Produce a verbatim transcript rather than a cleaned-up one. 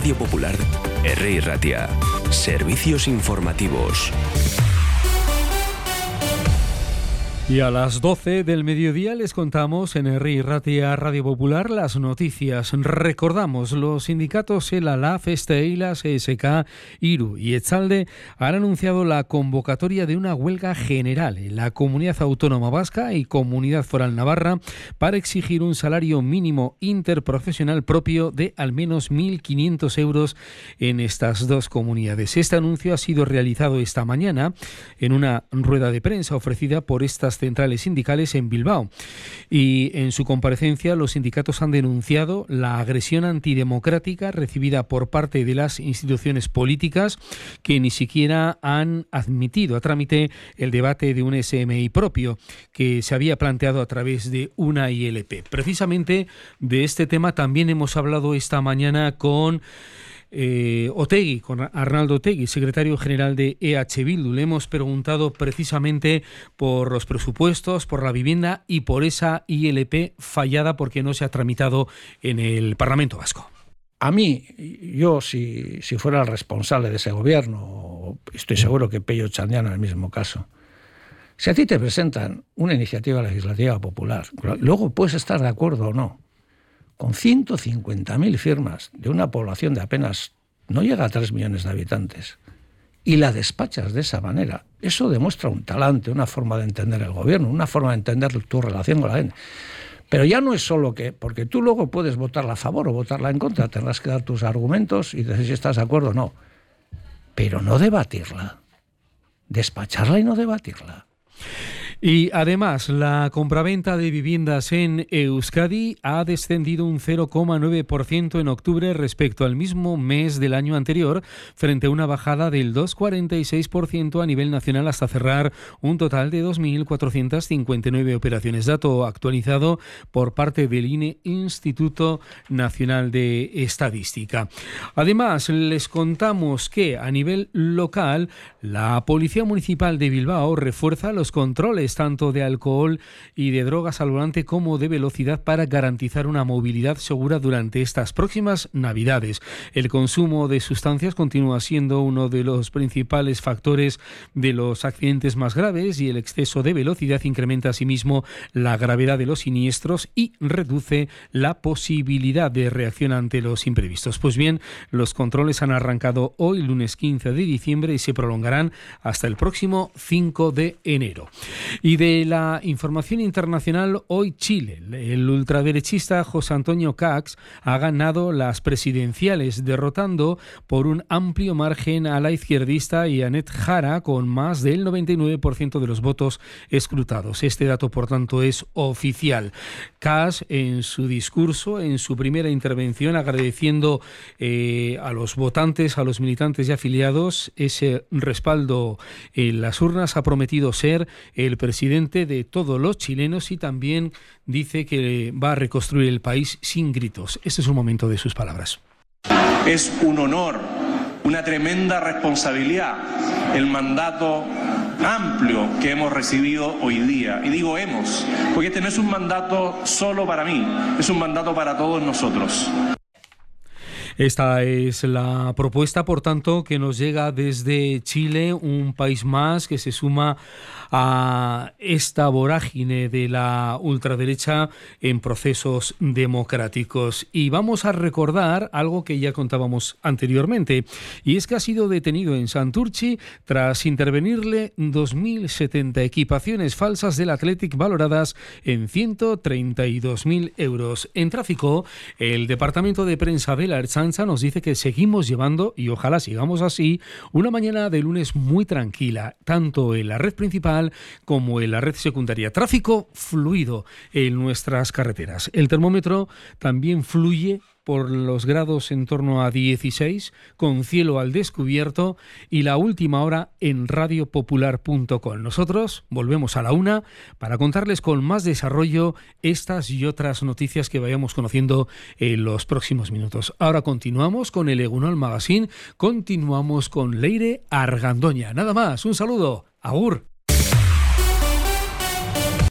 Radio Popular, Herri Ratia. Servicios informativos. Y a las doce del mediodía les contamos en Herri Ratia Radio Popular las noticias. Recordamos, los sindicatos el ALAF, Esteilas, E S K, IRU y Etzalde han anunciado la convocatoria de una huelga general en la Comunidad Autónoma Vasca y Comunidad Foral Navarra para exigir un salario mínimo interprofesional propio de al menos mil quinientos euros en estas dos comunidades. Este anuncio ha sido realizado esta mañana en una rueda de prensa ofrecida por estas centrales sindicales en Bilbao, y en su comparecencia los sindicatos han denunciado la agresión antidemocrática recibida por parte de las instituciones políticas, que ni siquiera han admitido a trámite el debate de un S M I propio que se había planteado a través de una I L P. Precisamente de este tema también hemos hablado esta mañana con Eh, Otegi, con Arnaldo Otegi, secretario general de E H Bildu. Le hemos preguntado precisamente por los presupuestos, por la vivienda y por esa I L P fallada porque no se ha tramitado en el Parlamento Vasco. A mí, yo si, si fuera el responsable de ese gobierno, estoy seguro que Pello Chandiano en el mismo caso, si a ti te presentan una iniciativa legislativa popular, luego puedes estar de acuerdo o no, con ciento cincuenta mil firmas de una población de apenas, no llega a tres millones de habitantes, y la despachas de esa manera, eso demuestra un talante, una forma de entender el gobierno, una forma de entender tu relación con la gente. Pero ya no es solo que, porque tú luego puedes votarla a favor o votarla en contra, tendrás que dar tus argumentos y decir si estás de acuerdo o no, pero no debatirla, despacharla y no debatirla. Y además, la compraventa de viviendas en Euskadi ha descendido un cero coma nueve por ciento en octubre respecto al mismo mes del año anterior, frente a una bajada del dos coma cuarenta y seis por ciento a nivel nacional hasta cerrar un total de dos mil cuatrocientas cincuenta y nueve operaciones. Dato actualizado por parte del I N E, Instituto Nacional de Estadística. Además, les contamos que a nivel local, la Policía Municipal de Bilbao refuerza los controles tanto de alcohol y de drogas al volante como de velocidad para garantizar una movilidad segura durante estas próximas Navidades. El consumo de sustancias continúa siendo uno de los principales factores de los accidentes más graves, y el exceso de velocidad incrementa asimismo la gravedad de los siniestros y reduce la posibilidad de reacción ante los imprevistos. Pues bien, los controles han arrancado hoy, lunes quince de diciembre, y se prolongarán hasta el próximo cinco de enero. Y de la información internacional, hoy Chile. El ultraderechista José Antonio Kax ha ganado las presidenciales, derrotando por un amplio margen a la izquierdista Yanet Jara con más del noventa y nueve por ciento de los votos escrutados. Este dato, por tanto, es oficial. Kax, en su discurso, en su primera intervención, agradeciendo eh, a los votantes, a los militantes y afiliados ese respaldo en las urnas, ha prometido ser el presidente de todos los chilenos y también dice que va a reconstruir el país sin gritos. Este es un momento de sus palabras. Es un honor, una tremenda responsabilidad, el mandato amplio que hemos recibido hoy día. Y digo hemos, porque este no es un mandato solo para mí, es un mandato para todos nosotros. Esta es la propuesta, por tanto, que nos llega desde Chile, un país más que se suma a esta vorágine de la ultraderecha en procesos democráticos. Y vamos a recordar algo que ya contábamos anteriormente, y es que ha sido detenido en Santurchi tras intervenirle dos mil setenta equipaciones falsas del Athletic valoradas en ciento treinta y dos mil euros. En tráfico, el Departamento de Prensa de la Ertzaintza nos dice que seguimos llevando, y ojalá sigamos así, una mañana de lunes muy tranquila, tanto en la red principal como en la red secundaria. Tráfico fluido en nuestras carreteras. El termómetro también fluye por los grados en torno a dieciséis, con cielo al descubierto, y la última hora en radio popular punto com. Nosotros volvemos a la una para contarles con más desarrollo estas y otras noticias que vayamos conociendo en los próximos minutos. Ahora continuamos con el Egunon Magazine, continuamos con Leire Argandoña. Nada más, un saludo, agur.